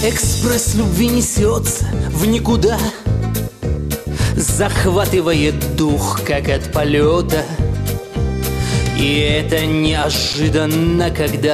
Экспресс любви несется в никуда, захватывает дух, как от полета. И это неожиданно, когда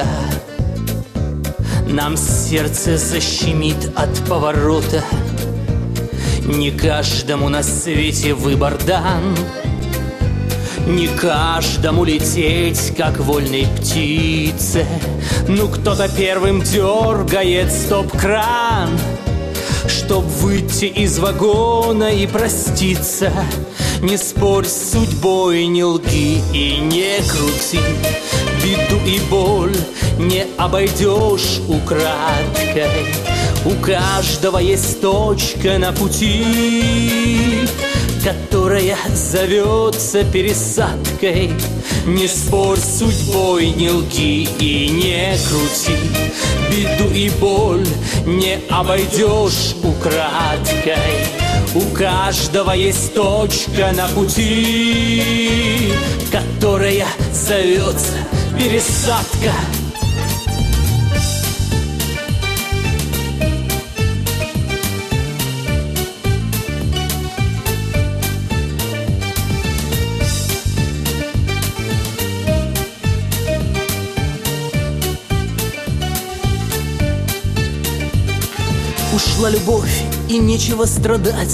нам сердце защемит от поворота. Не каждому на свете выбор дан, не каждому лететь, как вольной птице. Ну, кто-то первым дергает стоп-кран, чтоб выйти из вагона и проститься. Не спорь с судьбой, не лги и не крути. Беду и боль не обойдешь украдкой. У каждого есть точка на пути, которая зовется пересадкой. Не спорь с судьбой, не лги и не крути. Беду и боль не обойдешь украдкой. У каждого есть точка на пути, которая зовется пересадка. Ушла любовь, и нечего страдать.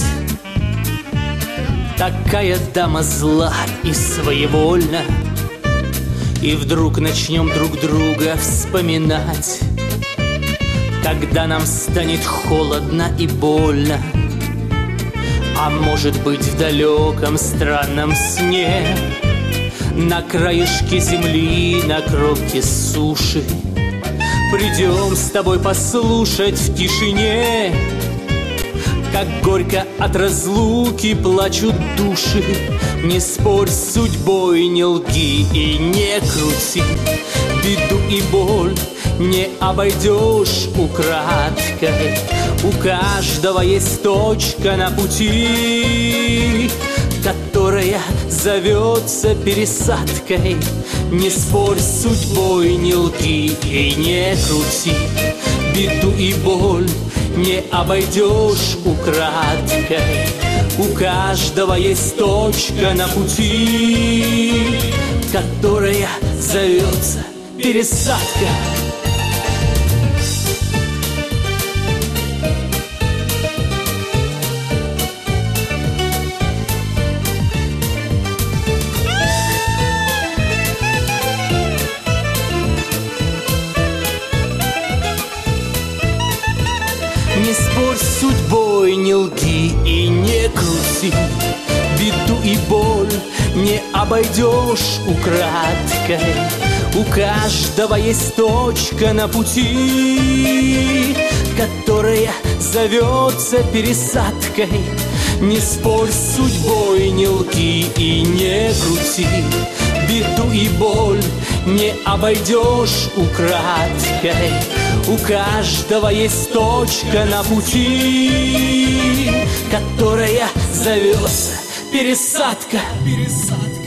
Такая дама зла и своевольна. И вдруг начнем друг друга вспоминать, когда нам станет холодно и больно. А может быть, в далеком странном сне, на краешке земли, на кромке суши, придем с тобой послушать в тишине, как горько от разлуки плачут души. Не спорь с судьбой, не лги и не крути. Беду и боль не обойдешь украдкой. У каждого есть точка на пути, которая зовется пересадкой. Не спорь с судьбой, не лги и не крути. Беду и боль не обойдешь украдкой. У каждого есть точка на пути, которая зовется пересадка. Не спорь с судьбой, не лги и не крути. Беду и боль не обойдешь украдкой. У каждого есть точка на пути, которая зовется пересадкой. Не спорь с судьбой, не лги и не крути. Беду и боль не обойдешь украдкой. У каждого есть точка на пути, которая зовется пересадка.